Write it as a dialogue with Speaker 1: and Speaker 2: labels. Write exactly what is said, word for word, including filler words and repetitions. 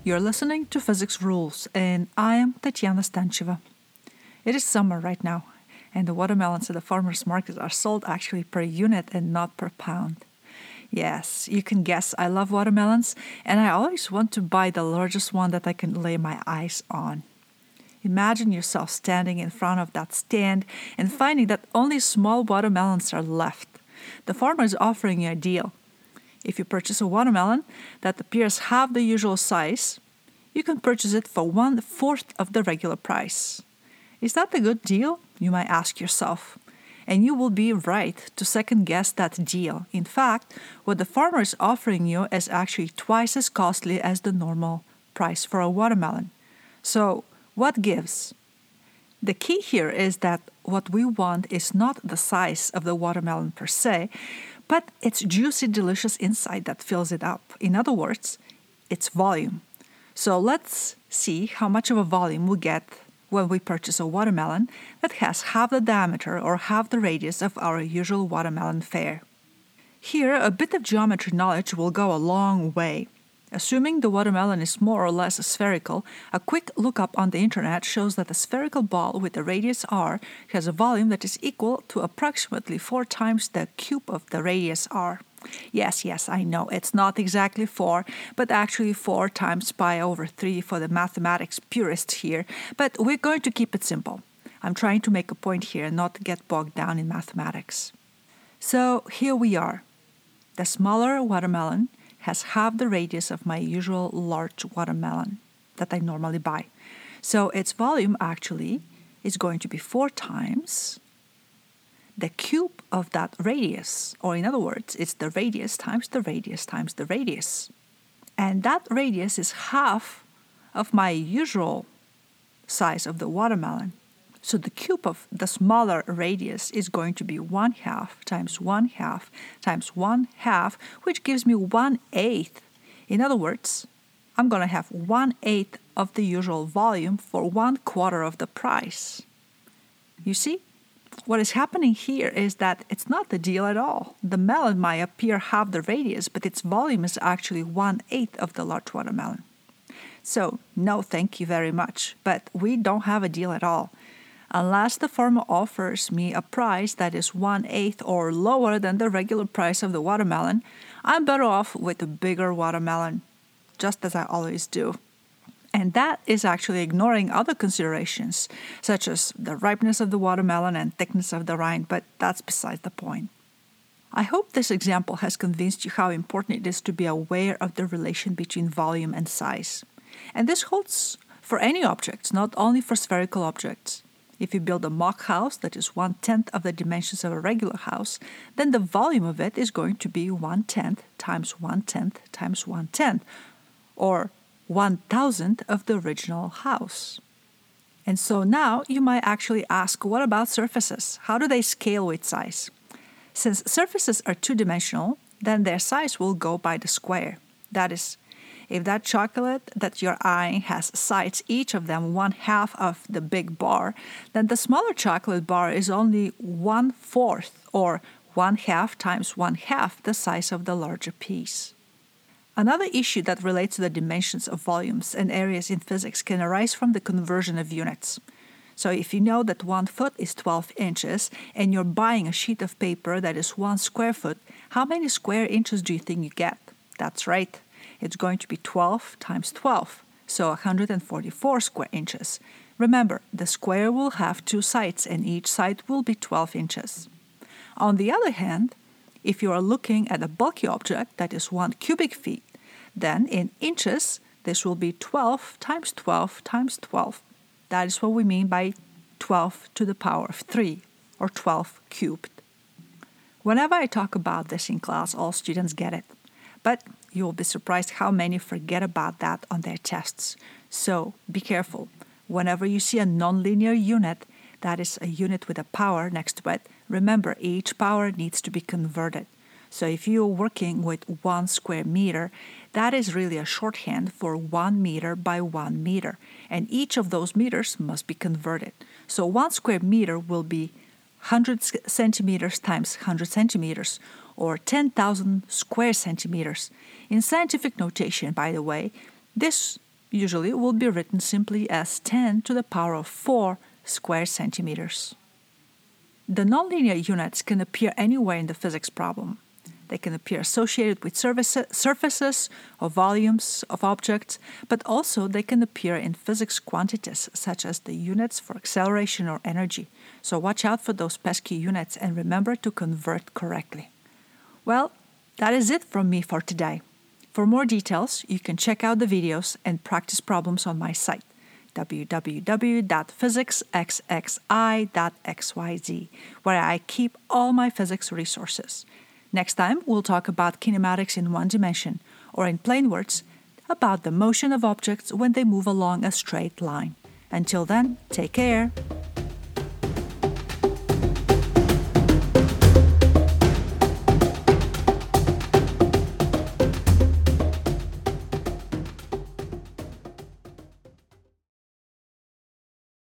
Speaker 1: You're listening to Physics Rules, and I am Tatiana Stancheva. It is summer right now, and the watermelons at the farmers' market are sold actually per unit and not per pound. Yes, you can guess I love watermelons, and I always want to buy the largest one that I can lay my eyes on. Imagine yourself standing in front of that stand and finding that only small watermelons are left. The farmer is offering you a deal. If you purchase a watermelon that appears half the usual size, you can purchase it for one-fourth of the regular price. Is that a good deal? You might ask yourself. And you will be right to second-guess that deal. In fact, what the farmer is offering you is actually twice as costly as the normal price for a watermelon. So, what gives? The key here is that what we want is not the size of the watermelon per se, but its juicy, delicious inside that fills it up. In other words, its volume. So let's see how much of a volume we get when we purchase a watermelon that has half the diameter or half the radius of our usual watermelon fare. Here, a bit of geometry knowledge will go a long way. Assuming the watermelon is more or less spherical, a quick lookup on the internet shows that a spherical ball with a radius r has a volume that is equal to approximately four times the cube of the radius r. Yes, yes, I know, it's not exactly four, but actually four times pi over three for the mathematics purists here, but we're going to keep it simple. I'm trying to make a point here and not get bogged down in mathematics. So here we are. The smaller watermelon has half the radius of my usual large watermelon that I normally buy. So its volume actually is going to be four times the cube of that radius, or in other words, it's the radius times the radius times the radius. And that radius is half of my usual size of the watermelon. So the cube of the smaller radius is going to be one half times one half times one half, which gives me one eighth. In other words, I'm going to have one eighth of the usual volume for one quarter of the price. You see, what is happening here is that it's not the deal at all. The melon might appear half the radius, but its volume is actually one eighth of the large watermelon. So, no thank you very much, but we don't have a deal at all. Unless the farmer offers me a price that is one-eighth or lower than the regular price of the watermelon, I'm better off with a bigger watermelon, just as I always do. And that is actually ignoring other considerations, such as the ripeness of the watermelon and thickness of the rind, but that's beside the point. I hope this example has convinced you how important it is to be aware of the relation between volume and size. And this holds for any objects, not only for spherical objects. If you build a mock house that is one-tenth of the dimensions of a regular house, then the volume of it is going to be one-tenth times one-tenth times one-tenth, or one-thousandth of the original house. And so now you might actually ask, what about surfaces? How do they scale with size? Since surfaces are two-dimensional, then their size will go by the square. That is, if that chocolate that you're eyeing has sides, each of them one half of the big bar, then the smaller chocolate bar is only one-fourth or one half times one half the size of the larger piece. Another issue that relates to the dimensions of volumes and areas in physics can arise from the conversion of units. So if you know that one foot is twelve inches and you're buying a sheet of paper that is one square foot, how many square inches do you think you get? That's right. It's going to be twelve times twelve, so one hundred forty-four square inches. Remember, the square will have two sides, and each side will be twelve inches. On the other hand, if you are looking at a bulky object that is one cubic feet, then in inches, this will be twelve times twelve times twelve. That is what we mean by twelve to the power of three, or twelve cubed. Whenever I talk about this in class, all students get it. But you will be surprised how many forget about that on their tests. So be careful. Whenever you see a nonlinear unit, that is a unit with a power next to it, remember each power needs to be converted. So if you're working with one square meter, that is really a shorthand for one meter by one meter. And each of those meters must be converted. So one square meter will be one hundred centimeters times one hundred centimeters, or ten thousand square centimeters. In scientific notation, by the way, this usually will be written simply as ten to the power of four square centimeters. The nonlinear units can appear anywhere in the physics problem. They can appear associated with surfaces or volumes of objects, but also they can appear in physics quantities such as the units for acceleration or energy. So watch out for those pesky units and remember to convert correctly. Well, that is it from me for today. For more details, you can check out the videos and practice problems on my site, w w w dot physics x x i dot x y z, where I keep all my physics resources. Next time, we'll talk about kinematics in one dimension, or in plain words, about the motion of objects when they move along a straight line. Until then, take care.